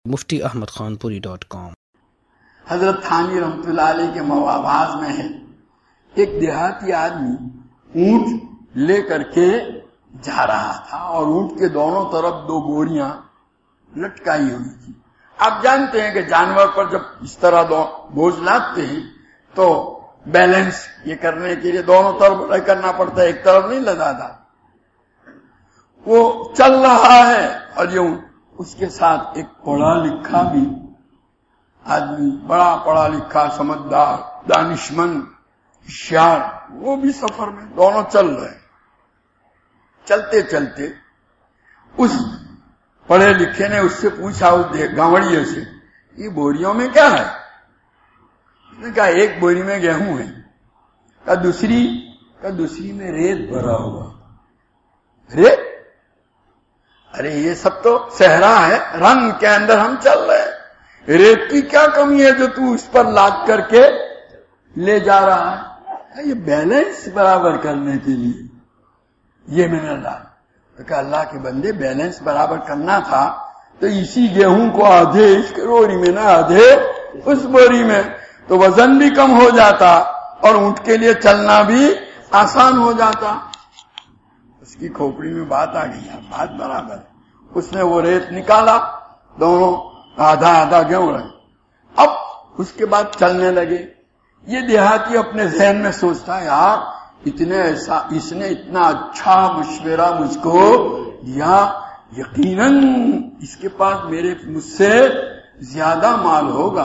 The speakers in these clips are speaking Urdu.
muftiahmadkhanpuri.com۔ حضرت تھانوی رحمۃ اللہ علیہ کے مواعظ میں ہے، ایک دیہاتی آدمی اونٹ لے کر کے جا رہا تھا اور اونٹ کے دونوں طرف دو بوریاں لٹکائی ہوئی تھی۔ آپ جانتے ہیں کہ جانور پر جب اس طرح بوجھ لادتے ہیں تو بیلنس یہ کرنے کے لیے دونوں طرف کرنا پڑتا ہے، ایک طرف نہیں لداتا۔ وہ چل رہا ہے اور یہ اس کے ساتھ ایک پڑھا لکھا بھی آدمی، بڑا پڑھا لکھا، سمجھدار، دانشمند، ہوشیار، وہ بھی سفر میں دونوں چل رہے۔ چلتے چلتے اس پڑھے لکھے نے اس سے پوچھا، اس گانوڑیے سے، یہ بوریوں میں کیا ہے؟ اس نے کہا ایک بوری میں گیہوں ہے، کہا دوسری میں ریت بھرا ہوا۔ ریت؟ ارے یہ سب تو صحرا ہے، رنگ کے اندر ہم چل رہے ہیں، ریت کی کیا کمی ہے جو تو اس پر لاد کر کے لے جا رہا ہے؟ یہ بیلنس برابر کرنے کے لیے یہ میں نے ڈالا۔ تو کہ اللہ کے بندے بیلنس برابر کرنا تھا تو اسی گیہوں کو آدھے اس کے بوری میں نہ آدھے اس بوری میں، تو وزن بھی کم ہو جاتا اور اونٹ کے لیے چلنا بھی آسان ہو جاتا۔ اس کی کھوپڑی میں بات آ گئی، بات برابر۔ اس نے وہ ریت نکالا، دونوں آدھا آدھا گیہوں رہے۔ اب اس کے بعد چلنے لگے۔ یہ دیہاتی اپنے ذہن میں سوچتا ہے، یار اس نے اتنا اچھا مشورہ مجھ کو دیا، یقیناً اس کے پاس مجھ سے زیادہ مال ہوگا۔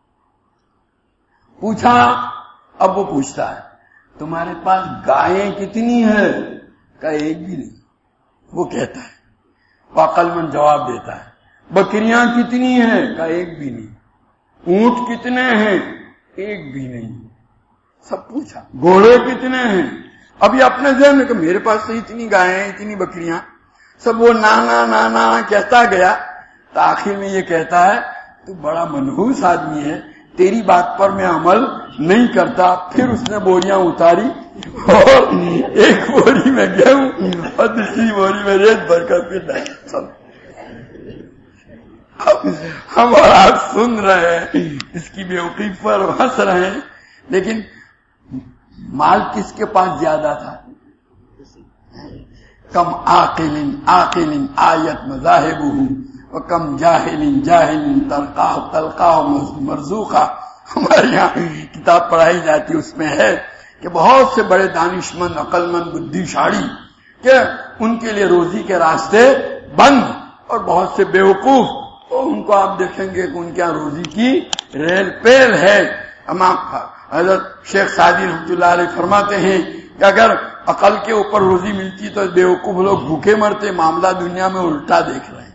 پوچھا، اب وہ پوچھتا ہے تمہارے پاس گائیں کتنی ہے؟ کہ ایک بھی نہیں، وہ کہتا ہے، وہ عقل مند جواب دیتا ہے۔ بکریاں کتنی ہیں؟ کہ ایک بھی نہیں۔ اونٹ کتنے ہیں؟ ایک بھی نہیں۔ سب پوچھا۔ گھوڑے کتنے ہیں؟ اب یہ اپنے ذہن میں کہ میرے پاس تو اتنی گائیں، اتنی بکریاں، سب وہ نانا نانا کہتا گیا، تو آخر میں یہ کہتا ہے تو بڑا منحوس آدمی ہے، تیری بات پر میں عمل نہیں کرتا۔ پھر اس نے بوریاں اتاری اور ایک بوری میں گیہوں اور دوسری بوری میں ریت بھر کر پھر ڈال۔ ہم اور آپ سن رہے ہیں، اس کی بیوقوفی پر ہنس رہے ہیں، لیکن مال کس کے پاس زیادہ تھا؟ کم عاقل آیت مذاہبہ وکم جاہل تلقاہ مرزوقہ۔ ہمارے یہاں کتاب پڑھائی جاتی، اس میں ہے کہ بہت سے بڑے دانشمند، عقل مند، بدھی شاڑی، کہ ان کے لیے روزی کے راستے بند، اور بہت سے بیوقوف، تو ان کو آپ دیکھیں گے کہ ان کے یہاں روزی کی ریل پیل ہے۔ حضرت شیخ سعدی رحمۃ اللہ علیہ فرماتے ہیں کہ اگر عقل کے اوپر روزی ملتی تو بیوقوف لوگ بھوکے مرتے، معاملہ دنیا میں الٹا دیکھ رہے ہیں۔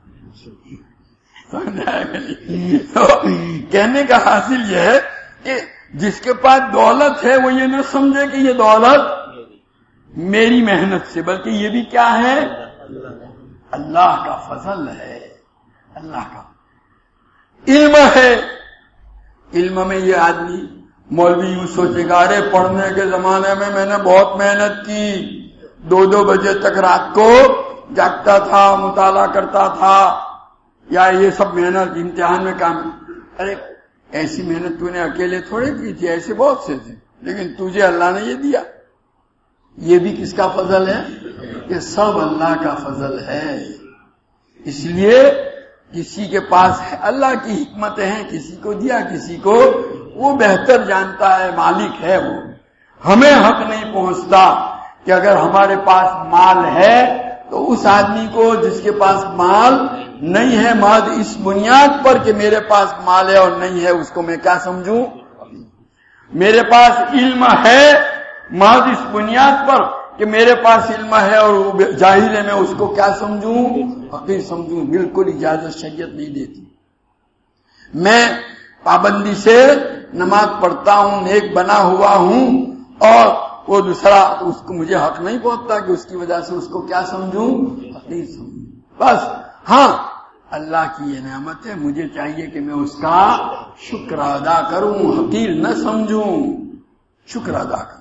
تو کہنے کا حاصل یہ ہے کہ جس کے پاس دولت ہے وہ یہ نہ سمجھے کہ یہ دولت میری محنت سے، بلکہ یہ بھی کیا ہے؟ اللہ کا فضل ہے، اللہ کا علم ہے۔ علم میں یہ آدمی مولوی یوں سوچے گا، ارے پڑھنے کے زمانے میں میں نے بہت محنت کی، 2 بجے تک رات کو جاگتا تھا، مطالعہ کرتا تھا، یا یہ سب محنت امتحان میں کام۔ ارے ایسی محنت تو نے اکیلے تھوڑے کی تھی، ایسے بہت سے تھے، لیکن تجھے اللہ نے یہ دیا۔ یہ بھی کس کا فضل ہے؟ یہ سب اللہ کا فضل ہے۔ اس لیے کسی کے پاس ہے، اللہ کی حکمتیں ہیں، کسی کو دیا، کسی کو وہ بہتر جانتا ہے، مالک ہے وہ۔ ہمیں حق نہیں پہنچتا کہ اگر ہمارے پاس مال ہے تو اس آدمی کو جس کے پاس مال نہیں ہے، محض اس بنیاد پر کہ میرے پاس مال ہے اور نہیں ہے، اس کو میں کیا سمجھوں؟ میرے پاس علم ہے، محض اس بنیاد پر کہ میرے پاس علم ہے اور وہ جاہل ہے، میں اس کو کیا سمجھوں؟ حقیر سمجھوں۔ بالکل اجازت شریعت نہیں دیتی۔ میں پابندی سے نماز پڑھتا ہوں، نیک بنا ہوا ہوں، اور وہ دوسرا اس کو مجھے حق نہیں پہنچتا کہ اس کی وجہ سے اس کو کیا سمجھوں؟ حقیر سمجھوں۔ بس ہاں، اللہ کی یہ نعمت ہے، مجھے چاہیے کہ میں اس کا شکر ادا کروں، حقیر نہ سمجھوں، شکر ادا کروں۔